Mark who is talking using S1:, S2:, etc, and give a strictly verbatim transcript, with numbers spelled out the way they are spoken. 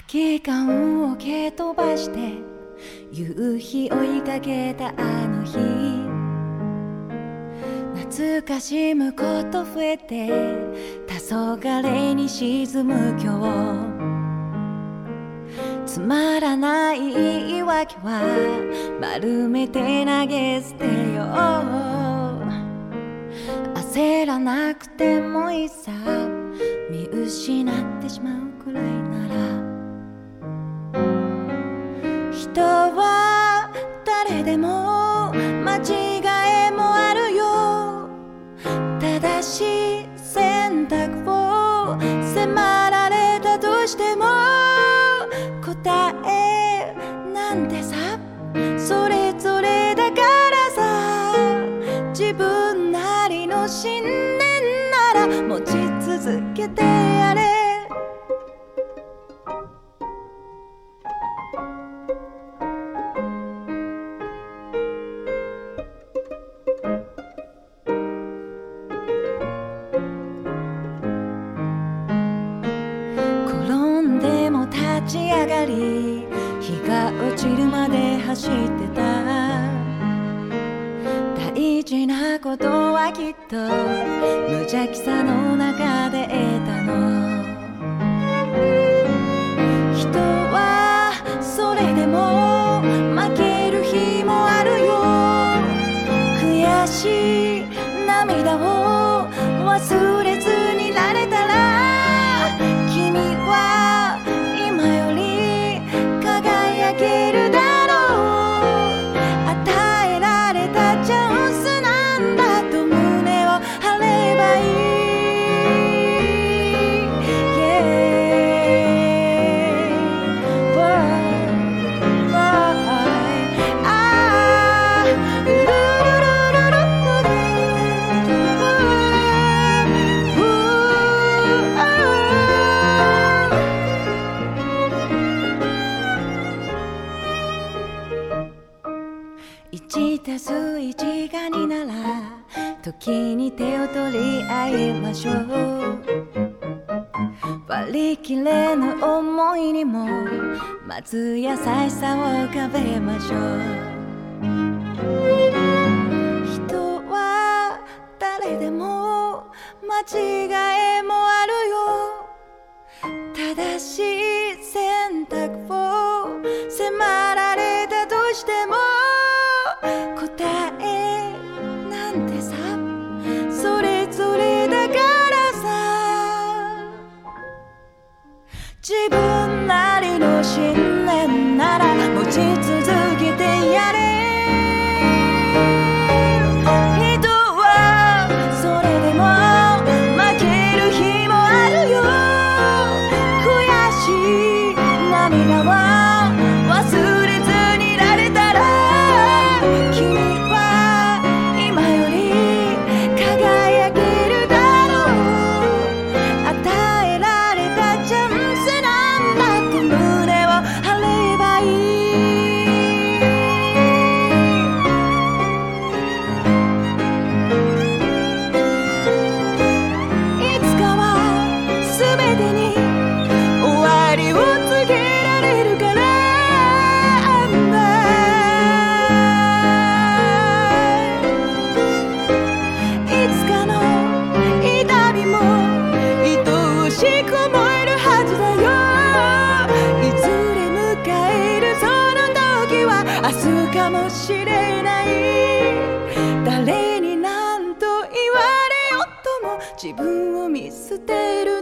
S1: 期間を蹴飛ばして夕日追いかけたあの日、懐かしむこと増えて黄昏に沈む今日、つまらない言い訳は丸めて投げ捨てよう。焦らなくてもいいさ、見失ってしまうくらいなら。人は誰でも間違いもあるよ。正しい選択を迫られたとしても答えなんてさそれぞれだからさ、自分なりの信念なら持ち続けてやれ。立ち上がり日が落ちるまで走ってた。大事なことはきっと無邪気さの中で得たの。人はそれでも負ける日もあるよ。悔しい涙を忘れずになれたら君は輝けるだろう。与えられたチャンスなんだと胸を張ればいい、yeah. Why, why? あールルルルルいちたすいちがになら時に手を取り合いましょう。割り切れぬ思いにもまず優しさを浮かべましょう。人は誰でも間違いもあるよ。正しい選択を迫られたとしても答えなんてさそれぞれだからさ、自分なりの信念なら持ち続けてやれ。人はそれでも負ける日もあるよ。悔しい涙は忘れずになれたら君は今より輝けるだろう。与えられたチャンスなんだと胸を張ればいい。いつかは全てに終わりを告げられるから明日かもしれない。誰に何と言われようとも自分を見捨てる